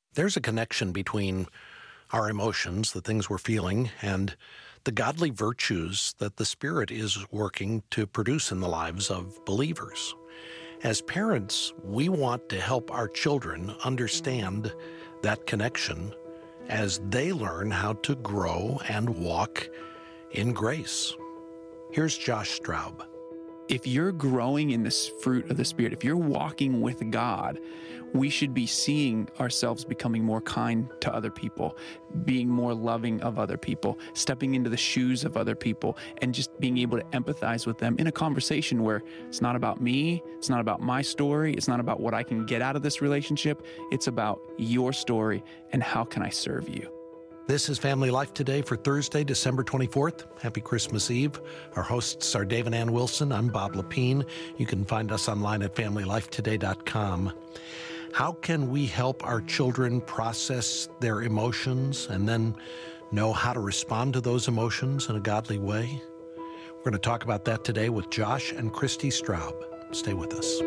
There's a connection between our emotions, the things we're feeling, and the godly virtues that the Spirit is working to produce in the lives of believers. As parents, we want to help our children understand that connection as they learn how to grow and walk in grace. Here's Josh Straub. If you're growing in this fruit of the Spirit, if you're walking with God, we should be seeing ourselves becoming more kind to other people, being more loving of other people, stepping into the shoes of other people, and just being able to empathize with them in a conversation where it's not about me, it's not about my story, it's not about what I can get out of this relationship, it's about your story and how can I serve you. This is Family Life Today for Thursday, December 24th. Happy Christmas Eve. Our hosts are Dave and Ann Wilson. I'm Bob Lepine. You can find us online at FamilyLifeToday.com. How can we help our children process their emotions and then know how to respond to those emotions in a godly way? We're going to talk about that today with Josh and Christy Straub. Stay with us.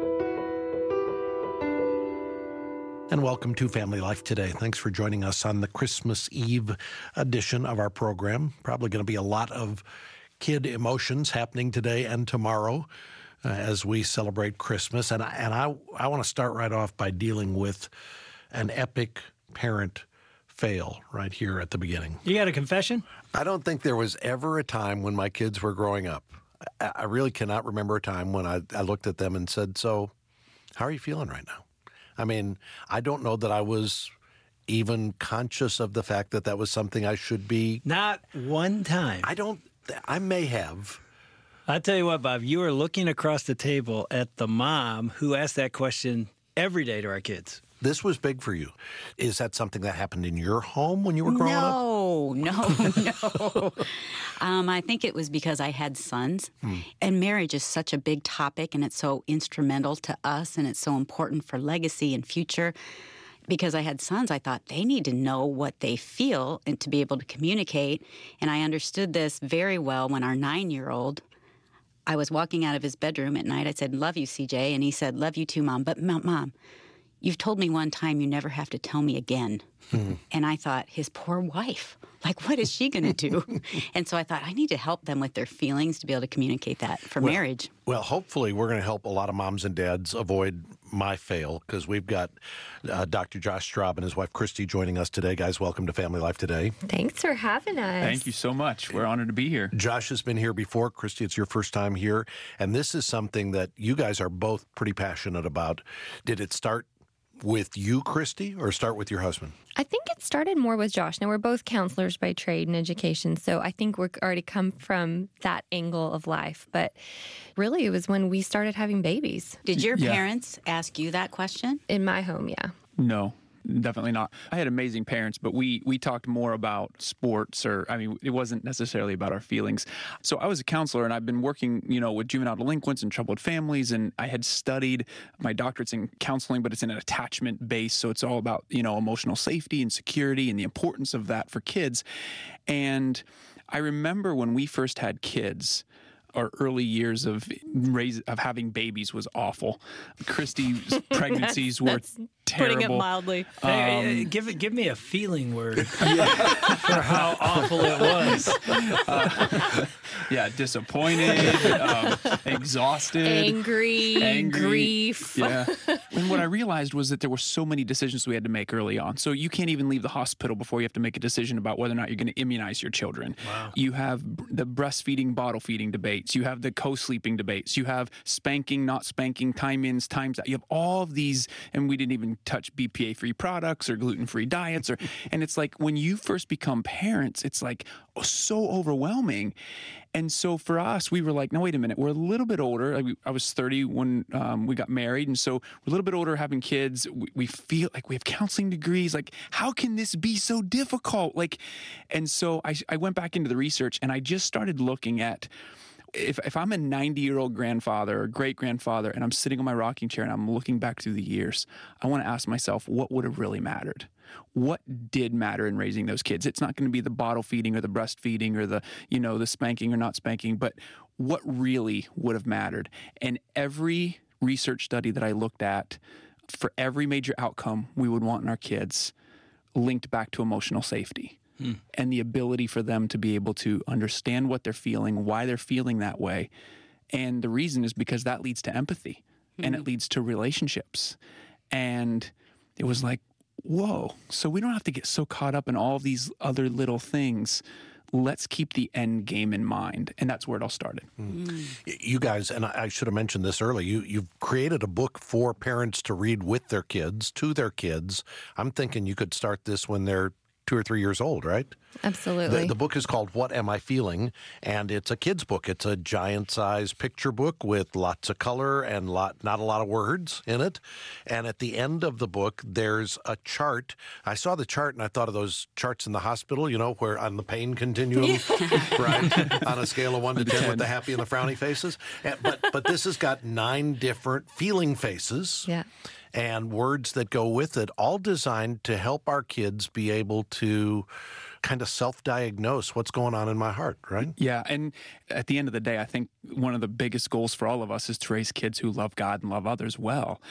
And welcome to Family Life Today. Thanks for joining us on the Christmas Eve edition of our program. Probably going to be a lot of kid emotions happening today and tomorrow as we celebrate Christmas. And I want to start right off by dealing with an epic parent fail right here at the beginning. You got a confession? I don't think there was ever a time when my kids were growing up. I really cannot remember a time when I looked at them and said, "So, how are you feeling right now?" I mean, I don't know that I was even conscious of the fact that that was something I should be. Not one time. I may have. I tell you what, Bob, you are looking across the table at the mom who asked that question every day to our kids. This was big for you. Is that something that happened in your home when you were growing up? No. I think it was because I had sons. And marriage is such a big topic, and it's so instrumental to us, and it's so important for legacy and future. Because I had sons, I thought they need to know what they feel and to be able to communicate. And I understood this very well when our 9-year-old, I was walking out of his bedroom at night. I said, "Love you, CJ." And he said, "Love you too, Mom. But Mom, you've told me one time you never have to tell me again." And I thought, his poor wife, like, what is she going to do? And so I thought, I need to help them with their feelings to be able to communicate that for marriage. Well, hopefully we're going to help a lot of moms and dads avoid my fail, because we've got Dr. Josh Straub and his wife Christy joining us today. Guys, welcome to Family Life Today. Thanks for having us. Thank you so much. We're honored to be here. Josh has been here before. Christy, it's your first time here. And this is something that you guys are both pretty passionate about. Did it start with you, Christy, or start with your husband? I think it started more with Josh. Now, we're both counselors by trade and education, so I think we're already come from that angle of life. But really, it was when we started having babies. Did your parents ask you that question? In my home, yeah. No. Definitely not. I had amazing parents, but we talked more about sports, it wasn't necessarily about our feelings. So I was a counselor, and I've been working, with juvenile delinquents and troubled families, and I had studied, my doctorate's in counseling, but it's in an attachment base, so it's all about, emotional safety and security and the importance of that for kids. And I remember when we first had kids, our early years of having babies was awful. Christy's pregnancies were terrible. Putting it mildly. Give me a feeling word for how awful it was. Disappointed, exhausted, angry, grief. Yeah. And what I realized was that there were so many decisions we had to make early on. So you can't even leave the hospital before you have to make a decision about whether or not you're going to immunize your children. Wow. You have the breastfeeding, bottle feeding debates. You have the co-sleeping debates. You have spanking, not spanking, time ins, times out. You have all of these, and we didn't even touch BPA-free products or gluten-free diets. And it's like when you first become parents, it's like so overwhelming. And so for us, we were like, no, wait a minute. We're a little bit older. I was 30 when we got married. And so we're a little bit older having kids. We feel like we have counseling degrees. Like, how can this be so difficult? And so I went back into the research, and I just started looking at, if I'm a 90-year-old grandfather or great-grandfather and I'm sitting on my rocking chair and I'm looking back through the years, I want to ask myself, what would have really mattered? What did matter in raising those kids? It's not going to be the bottle feeding or the breastfeeding or the spanking or not spanking, but what really would have mattered? And every research study that I looked at for every major outcome we would want in our kids linked back to emotional safety and the ability for them to be able to understand what they're feeling, why they're feeling that way. And the reason is because that leads to empathy and it leads to relationships. And it was like, whoa, so we don't have to get so caught up in all of these other little things. Let's keep the end game in mind. And that's where it all started. You guys, and I should have mentioned this early, you've created a book for parents to read with their kids, to their kids. I'm thinking you could start this when they're 2 or 3 years old, right? Absolutely. The book is called What Am I Feeling? And it's a kid's book. It's a giant-sized picture book with lots of color and not a lot of words in it. And at the end of the book, there's a chart. I saw the chart and I thought of those charts in the hospital, where on the pain continuum, right? On a scale of 1 to 10 with the happy and the frowny faces. But this has got 9 different feeling faces. Yeah. And words that go with it, all designed to help our kids be able to kind of self-diagnose what's going on in my heart, right? Yeah, and at the end of the day, I think one of the biggest goals for all of us is to raise kids who love God and love others well.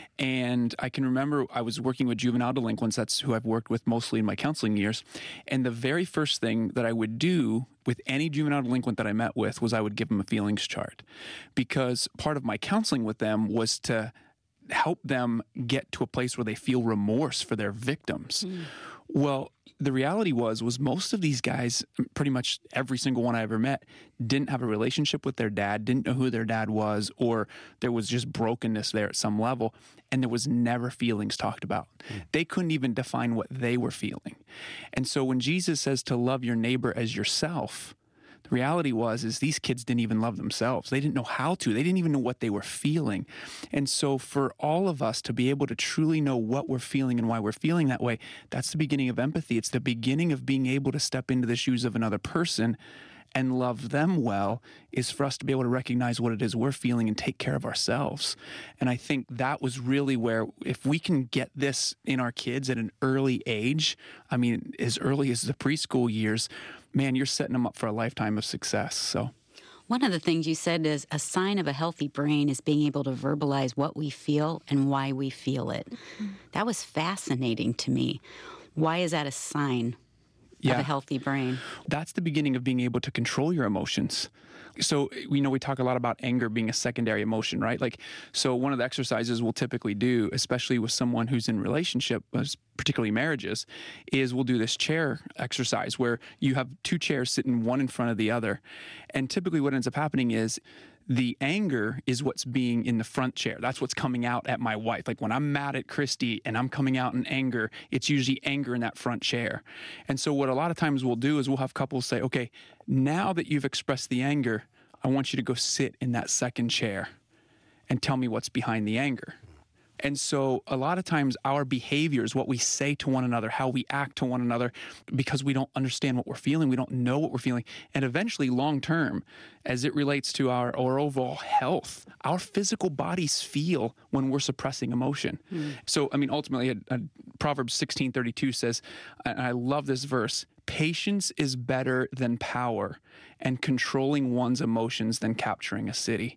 And I can remember I was working with juvenile delinquents. That's who I've worked with mostly in my counseling years. And the very first thing that I would do with any juvenile delinquent that I met with was I would give them a feelings chart. Because part of my counseling with them was to help them get to a place where they feel remorse for their victims. Well, the reality was most of these guys, pretty much every single one I ever met, didn't have a relationship with their dad, didn't know who their dad was, or there was just brokenness there at some level, and there was never feelings talked about. They couldn't even define what they were feeling. And so when Jesus says to love your neighbor as yourself, the reality is these kids didn't even love themselves. They didn't know how to. They didn't even know what they were feeling. And so for all of us to be able to truly know what we're feeling and why we're feeling that way, that's the beginning of empathy. It's the beginning of being able to step into the shoes of another person and love them well, is for us to be able to recognize what it is we're feeling and take care of ourselves. And I think that was really where, if we can get this in our kids at an early age, I mean, as early as the preschool years, man, you're setting them up for a lifetime of success. So one of the things you said is a sign of a healthy brain is being able to verbalize what we feel and why we feel it. That was fascinating to me. Why is that a sign of a healthy brain? That's the beginning of being able to control your emotions. So, we talk a lot about anger being a secondary emotion, right? So one of the exercises we'll typically do, especially with someone who's in relationship, particularly marriages, is we'll do this chair exercise where you have 2 chairs sitting one in front of the other. And typically what ends up happening is the anger is what's being in the front chair. That's what's coming out at my wife. Like when I'm mad at Christy and I'm coming out in anger, it's usually anger in that front chair. And so what a lot of times we'll do is we'll have couples say, okay, now that you've expressed the anger, I want you to go sit in that second chair and tell me what's behind the anger. And so a lot of times our behaviors, what we say to one another, how we act to one another, because we don't understand what we're feeling, we don't know what we're feeling. And eventually long term, as it relates to our overall health, our physical bodies feel when we're suppressing emotion. So, I mean, ultimately, Proverbs 16:32 says, and I love this verse, patience is better than power, and controlling one's emotions than capturing a city.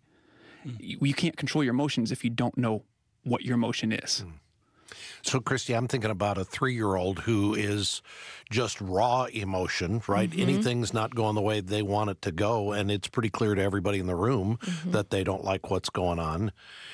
You can't control your emotions if you don't know what your emotion is. So, Christy, I'm thinking about a 3-year-old who is just raw emotion, right? Anything's not going the way they want it to go, and it's pretty clear to everybody in the room that they don't like what's going on.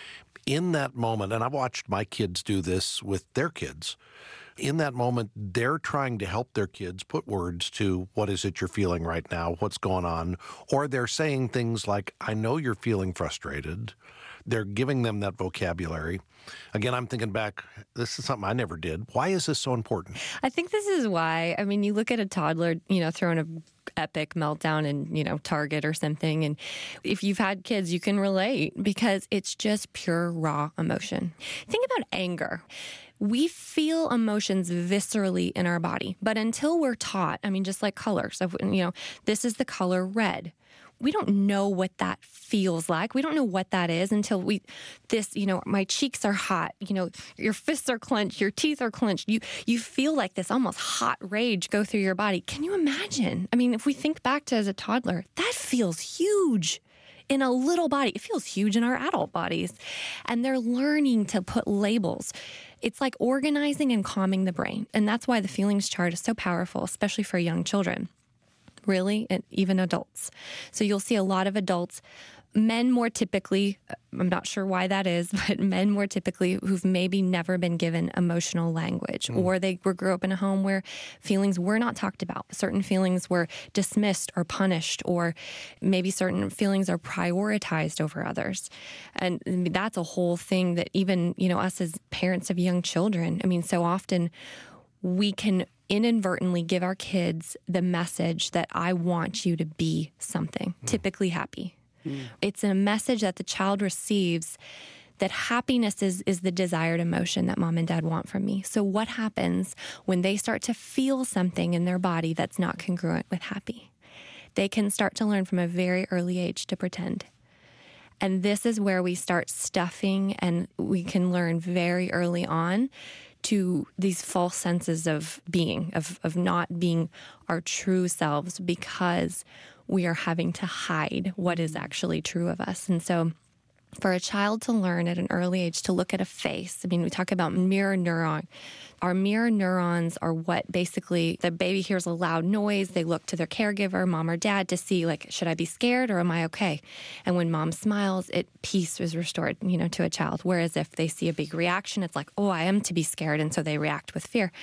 In that moment, and I've watched my kids do this with their kids, in that moment, they're trying to help their kids put words to what is it you're feeling right now, what's going on, or they're saying things like, I know you're feeling frustrated. They're giving them that vocabulary. Again, I'm thinking back, this is something I never did. Why is this so important? I think this is why. I mean, you look at a toddler, throwing an epic meltdown in, Target or something. And if you've had kids, you can relate because it's just pure raw emotion. Think about anger. We feel emotions viscerally in our body. But until we're taught, just like colors, this is the color red. We don't know what that feels like. We don't know what that is until my cheeks are hot, your fists are clenched, your teeth are clenched. You feel like this almost hot rage go through your body. Can you imagine? If we think back to as a toddler, that feels huge. in a little body. It feels huge in our adult bodies. And they're learning to put labels. It's like organizing and calming the brain. And that's why the feelings chart is so powerful, especially for young children, really, and even adults. So you'll see a lot of adults, men more typically, I'm not sure why that is, but men more typically who've maybe never been given emotional language, or they grew up in a home where feelings were not talked about. Certain feelings were dismissed or punished, or maybe certain feelings are prioritized over others. And that's a whole thing that even, us as parents of young children, so often we can inadvertently give our kids the message that I want you to be something, typically happy. It's a message that the child receives that happiness is the desired emotion that mom and dad want from me. So what happens when they start to feel something in their body that's not congruent with happy? They can start to learn from a very early age to pretend. And this is where we start stuffing, and we can learn very early on to these false senses of being, of not being our true selves, because we are having to hide what is actually true of us. And so for a child to learn at an early age to look at a face, we talk about mirror neuron. Our mirror neurons are what basically, the baby hears a loud noise, they look to their caregiver, mom or dad, to see, should I be scared or am I okay? And when mom smiles, peace is restored, to a child. Whereas if they see a big reaction, it's like, oh, I am to be scared. And so they react with fear.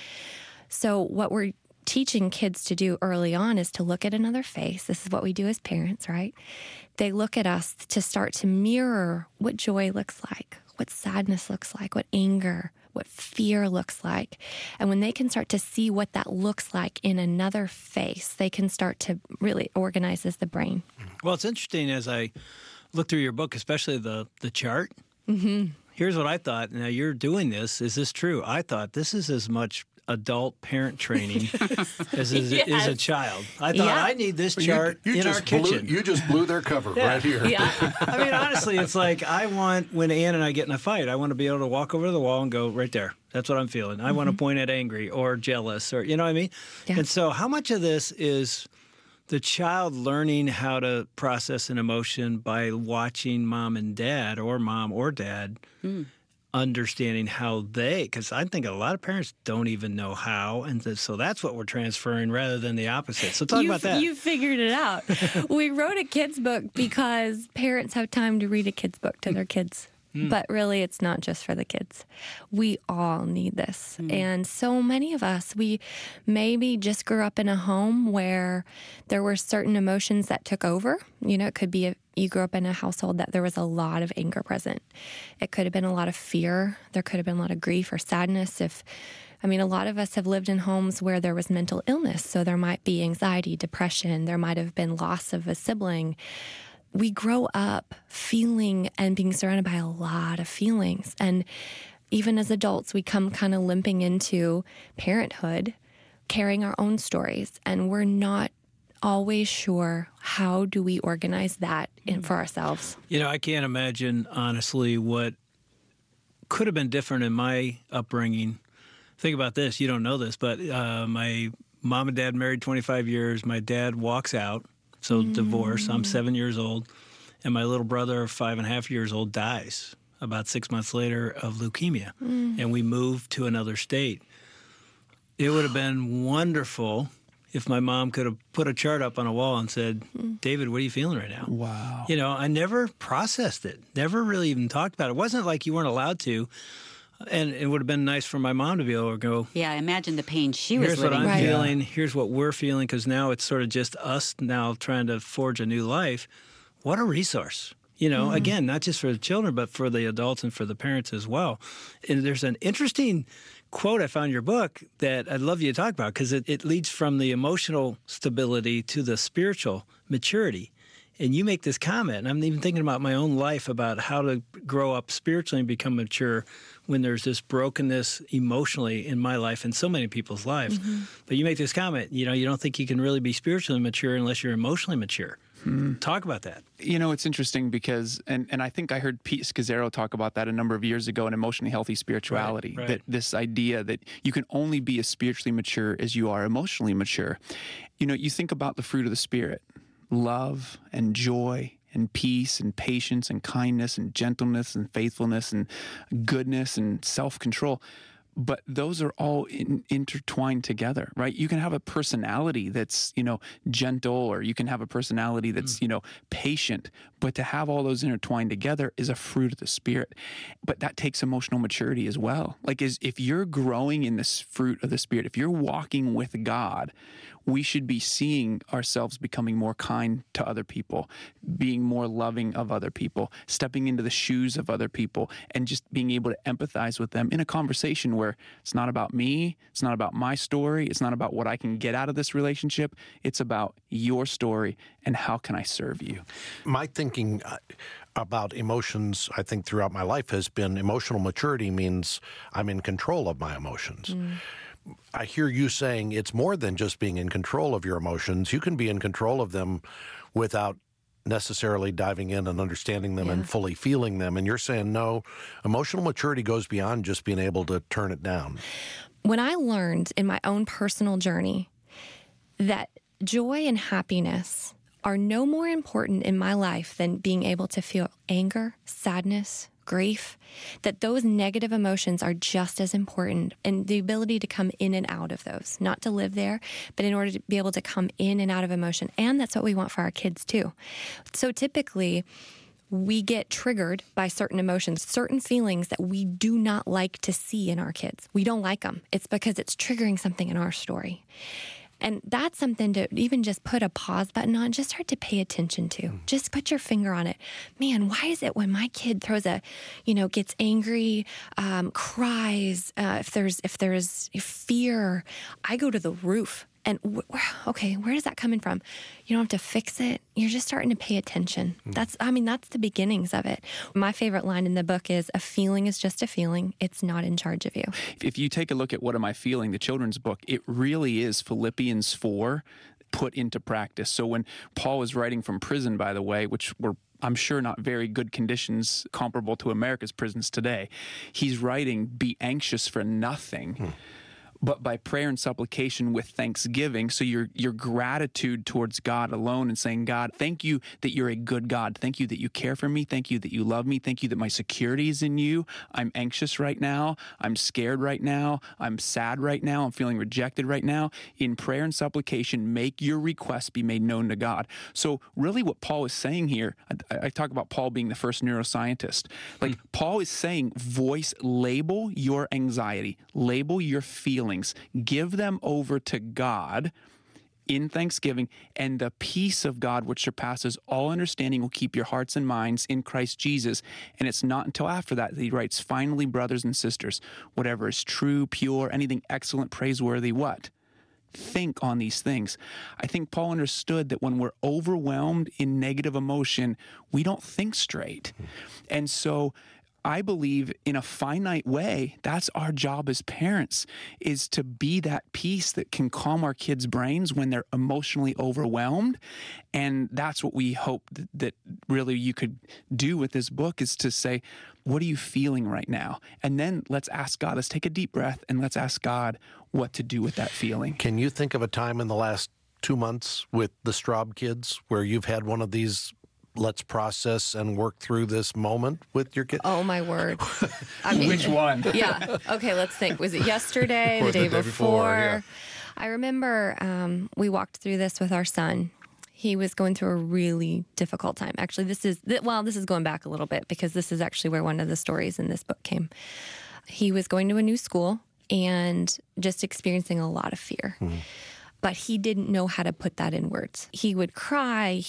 So what we're teaching kids to do early on is to look at another face. This is what we do as parents, right? They look at us to start to mirror what joy looks like, what sadness looks like, what anger, what fear looks like. And when they can start to see what that looks like in another face, they can start to really organize as the brain. Well, it's interesting as I look through your book, especially the chart. Here's what I thought. Now, you're doing this. Is this true? I thought this is as much adult parent training as is a child. I thought, I need this chart in our kitchen. You just blew their cover right here. Yeah. Honestly, it's like I want, when Ann and I get in a fight, I want to be able to walk over to the wall and go, right there. That's what I'm feeling. I want to point at angry or jealous, or, you know what I mean? Yeah. And so how much of this is the child learning how to process an emotion by watching mom and dad, or mom or dad, understanding how because I think a lot of parents don't even know how, and so that's what we're transferring rather than the opposite. So talk about that. You figured it out. We wrote a kid's book because parents have time to read a kid's book to their kids. But really, it's not just for the kids. We all need this. And so many of us, we maybe just grew up in a home where there were certain emotions that took over. It could be you grew up in a household that there was a lot of anger present. It could have been a lot of fear. There could have been a lot of grief or sadness. A lot of us have lived in homes where there was mental illness. So there might be anxiety, depression. There might have been loss of a sibling. We grow up feeling and being surrounded by a lot of feelings. And even as adults, we come kind of limping into parenthood, carrying our own stories. And we're not always sure, how do we organize that for ourselves? I can't imagine, honestly, what could have been different in my upbringing. Think about this. You don't know this, but my mom and dad married 25 years. My dad walks out. So divorce, I'm 7 years old, and my little brother, 5.5 years old, dies about 6 months later of leukemia, and we moved to another state. It would have been wonderful if my mom could have put a chart up on a wall and said, David, what are you feeling right now? Wow. I never processed it, never really even talked about it. It wasn't like you weren't allowed to. And it would have been nice for my mom to be able to go, yeah, imagine the pain she was living. Here's what I'm feeling. Here's what we're feeling, because now it's sort of just us now trying to forge a new life. What a resource. Again, not just for the children, but for the adults and for the parents as well. And there's an interesting quote I found in your book that I'd love you to talk about, because it leads from the emotional stability to the spiritual maturity. And you make this comment, and I'm even thinking about my own life, about how to grow up spiritually and become mature when there's this brokenness emotionally in my life and so many people's lives. But you make this comment, you don't think you can really be spiritually mature unless you're emotionally mature. Talk about that. It's interesting because, and I think I heard Pete Scazzaro talk about that a number of years ago in Emotionally Healthy Spirituality, right. That this idea that you can only be as spiritually mature as you are emotionally mature. You think about the fruit of the Spirit, love and joy and peace and patience and kindness and gentleness and faithfulness and goodness and self-control. But those are all intertwined together, right? You can have a personality that's, gentle, or you can have a personality that's, patient. But to have all those intertwined together is a fruit of the Spirit. But that takes emotional maturity as well. Like, if you're growing in this fruit of the Spirit, if you're walking with God, we should be seeing ourselves becoming more kind to other people, being more loving of other people, stepping into the shoes of other people, and just being able to empathize with them in a conversation where it's not about me, it's not about my story, it's not about what I can get out of this relationship, it's about your story and how can I serve you. My thinking about emotions, I think, throughout my life has been emotional maturity means I'm in control of my emotions. I hear you saying it's more than just being in control of your emotions. You can be in control of them without necessarily diving in and understanding them and fully feeling them. And you're saying, no, emotional maturity goes beyond just being able to turn it down. When I learned in my own personal journey that joy and happiness are no more important in my life than being able to feel anger, sadness, grief, that those negative emotions are just as important, and the ability to come in and out of those, not to live there, but in order to be able to come in and out of emotion. And that's what we want for our kids too. So typically, we get triggered by certain emotions, certain feelings that we do not like to see in our kids. We don't like them. It's because it's triggering something in our story. And that's something to even just put a pause button on, just start to pay attention to. Just put your finger on it. Man, why is it when my kid throws gets angry, cries, if there's fear, I go to the roof. And where is that coming from? You don't have to fix it. You're just starting to pay attention. That's the beginnings of it. My favorite line in the book is, a feeling is just a feeling. It's not in charge of you. If you take a look at What Am I Feeling, the children's book, it really is Philippians 4 put into practice. So when Paul was writing from prison, by the way, which were, I'm sure, not very good conditions comparable to America's prisons today, he's writing, be anxious for nothing. But by prayer and supplication with thanksgiving, so your gratitude towards God alone and saying, God, thank you that you're a good God. Thank you that you care for me. Thank you that you love me. Thank you that my security is in you. I'm anxious right now. I'm scared right now. I'm sad right now. I'm feeling rejected right now. In prayer and supplication, make your requests be made known to God. So really what Paul is saying here, I talk about Paul being the first neuroscientist. Like Paul is saying, label your anxiety, label your feelings. Give them over to God in thanksgiving, and the peace of God, which surpasses all understanding, will keep your hearts and minds in Christ Jesus. And it's not until after that he writes, finally, brothers and sisters, whatever is true, pure, anything excellent, praiseworthy, what? Think on these things. I think Paul understood that when we're overwhelmed in negative emotion, we don't think straight. And so I believe in a finite way, that's our job as parents, is to be that peace that can calm our kids' brains when they're emotionally overwhelmed. And that's what we hope that really you could do with this book, is to say, what are you feeling right now? And then let's ask God, let's take a deep breath and let's ask God what to do with that feeling. Can you think of a time in the last 2 months with the Straub kids where you've had one of these let's process and work through this moment with your kid? Oh, my word. Which one? Yeah. Okay, let's think. Was it yesterday, the day before? Yeah. I remember we walked through this with our son. He was going through a really difficult time. Actually, this is going back a little bit, because this is actually where one of the stories in this book came. He was going to a new school and just experiencing a lot of fear. But he didn't know how to put that in words. He would cry.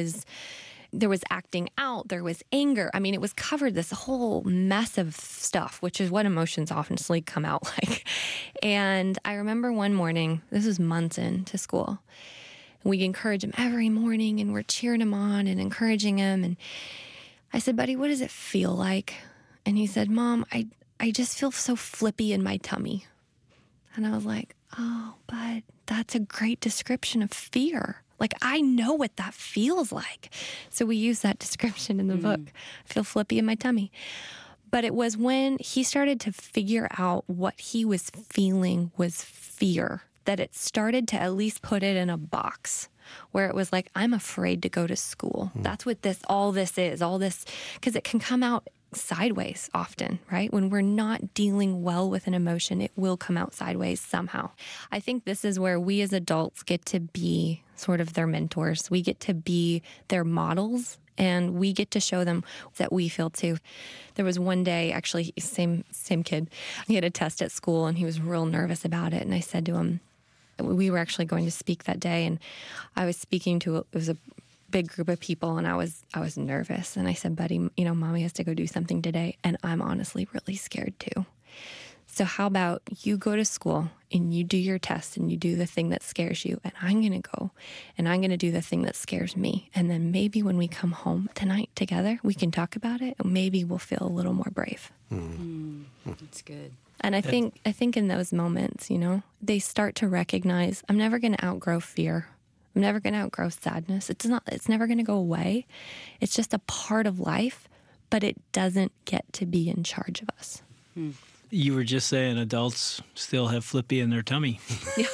There was acting out. There was anger. I mean, it was covered, this whole mess of stuff, which is what emotions obviously come out like. And I remember one morning, this was months into school, we encourage him every morning, and we're cheering him on and encouraging him. And I said, buddy, what does it feel like? And he said, Mom, I just feel so flippy in my tummy. And I was like, oh, but that's a great description of fear. Like, I know what that feels like. So we use that description in the book. I feel flippy in my tummy. But it was when he started to figure out what he was feeling was fear, that it started to at least put it in a box. where it was like, I'm afraid to go to school. That's what all this is, because it can come out sideways often, right? When we're not dealing well with an emotion, it will come out sideways somehow. I think this is where we as adults get to be sort of their mentors. We get to be their models, and we get to show them that we feel too. There was one day, actually, same kid, he had a test at school and he was real nervous about it. And I said to him, we were actually going to speak that day, and I was speaking to, it was a big group of people, and I was nervous. And I said, buddy, Mommy has to go do something today, and I'm honestly really scared too. So how about you go to school and you do your test and you do the thing that scares you, and I'm going to go and I'm going to do the thing that scares me. And then maybe when we come home tonight together, we can talk about it, and maybe we'll feel a little more brave. That's good. And I think in those moments, they start to recognize, I'm never going to outgrow fear. I'm never going to outgrow sadness. It's never going to go away. It's just a part of life, but it doesn't get to be in charge of us. You were just saying adults still have Flippy in their tummy. Yeah.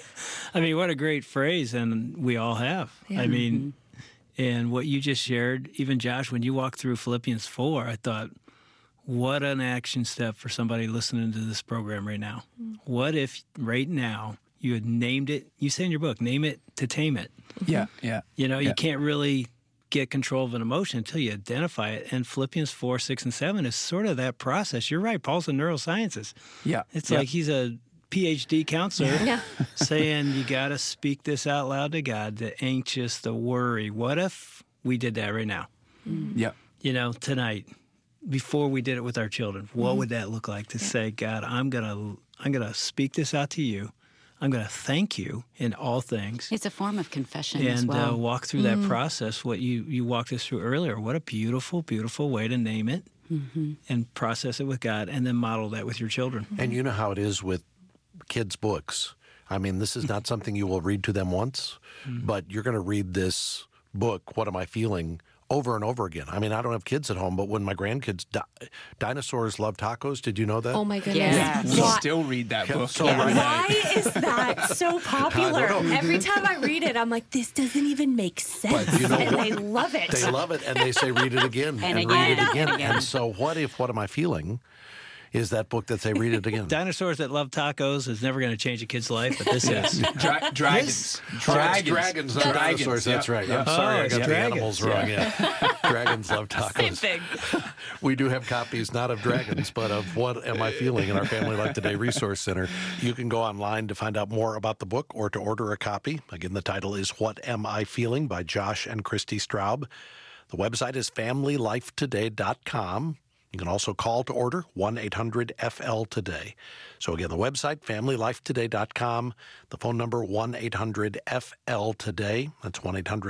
I mean, what a great phrase, and we all have. Yeah. I mean, and what you just shared, even Josh, when you walked through Philippians 4, I thought, what an action step for somebody listening to this program right now. What if right now you had named it, you say in your book, name it to tame it. Yeah. You can't really get control of an emotion until you identify it. And Philippians 4, 6, and 7 is sort of that process. You're right, Paul's in neurosciences. Yeah. It's like he's a PhD counselor saying you got to speak this out loud to God, the anxious, the worry. What if we did that right now? Yeah. Tonight, before we did it with our children, what would that look like to say, God, I'm gonna speak this out to you. I'm going to thank you in all things. It's a form of confession as and well. walk through that process, what you walked us through earlier. What a beautiful, beautiful way to name it and process it with God, and then model that with your children. And you know how it is with kids' books. I mean, this is not something you will read to them once, but you're going to read this book, What Am I Feeling, over and over again. I mean, I don't have kids at home, but when my grandkids, dinosaurs love tacos. Did you know that? Oh my goodness. Yeah. We still read that book. So every night. Why is that so popular? I don't know. Every time I read it, I'm like, this doesn't even make sense. But you know and what? they love it. They love it, and they say, read it again, And read again, it again. and again. And so what if What Am I Feeling is that book that say, read it again? Dinosaurs that love tacos is never going to change a kid's life, but this is. Dragons. Dragons, not dinosaurs. That's right. I'm sorry, I got the dragons. animals wrong. Yeah. Dragons love tacos. Same thing. We do have copies, not of Dragons, but of What Am I Feeling in our Family Life Today Resource Center. You can go online to find out more about the book or to order a copy. Again, the title is What Am I Feeling by Josh and Christy Straub. The website is familylifetoday.com. You can also call to order 1-800-FL-TODAY. So again, the website, familylifetoday.com. The phone number, 1-800-FL-TODAY. That's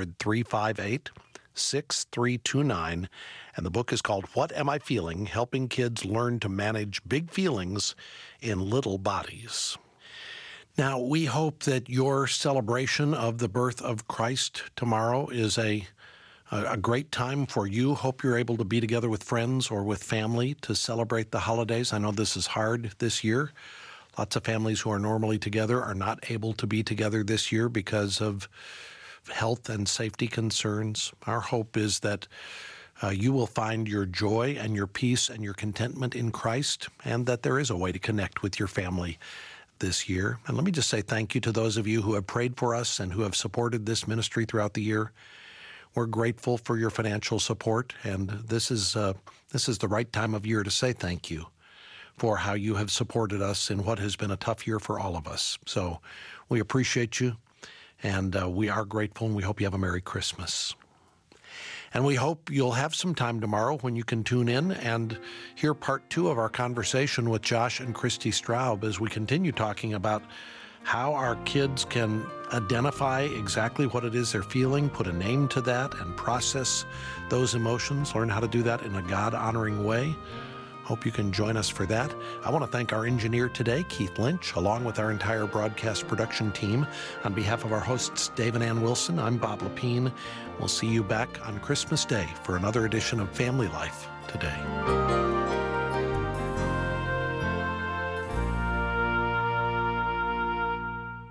1-800-358-6329. And the book is called What Am I Feeling? Helping Kids Learn to Manage Big Feelings in Little Bodies. Now, we hope that your celebration of the birth of Christ tomorrow is a great time for you. Hope you're able to be together with friends or with family to celebrate the holidays. I know this is hard this year. Lots of families who are normally together are not able to be together this year because of health and safety concerns. Our hope is that you will find your joy and your peace and your contentment in Christ, and that there is a way to connect with your family this year. And let me just say thank you to those of you who have prayed for us and who have supported this ministry throughout the year. We're grateful for your financial support, and this is the right time of year to say thank you for how you have supported us in what has been a tough year for all of us. So we appreciate you, and we are grateful, and we hope you have a Merry Christmas. And we hope you'll have some time tomorrow when you can tune in and hear part 2 of our conversation with Josh and Christy Straub as we continue talking about how our kids can identify exactly what it is they're feeling, put a name to that, and process those emotions, learn how to do that in a God-honoring way. Hope you can join us for that. I want to thank our engineer today, Keith Lynch, along with our entire broadcast production team. On behalf of our hosts, Dave and Ann Wilson, I'm Bob Lepine. We'll see you back on Christmas Day for another edition of Family Life Today.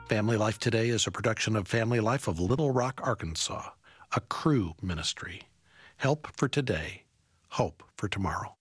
Family Life Today is a production of Family Life of Little Rock, Arkansas, a Cru ministry. Help for today, hope for tomorrow.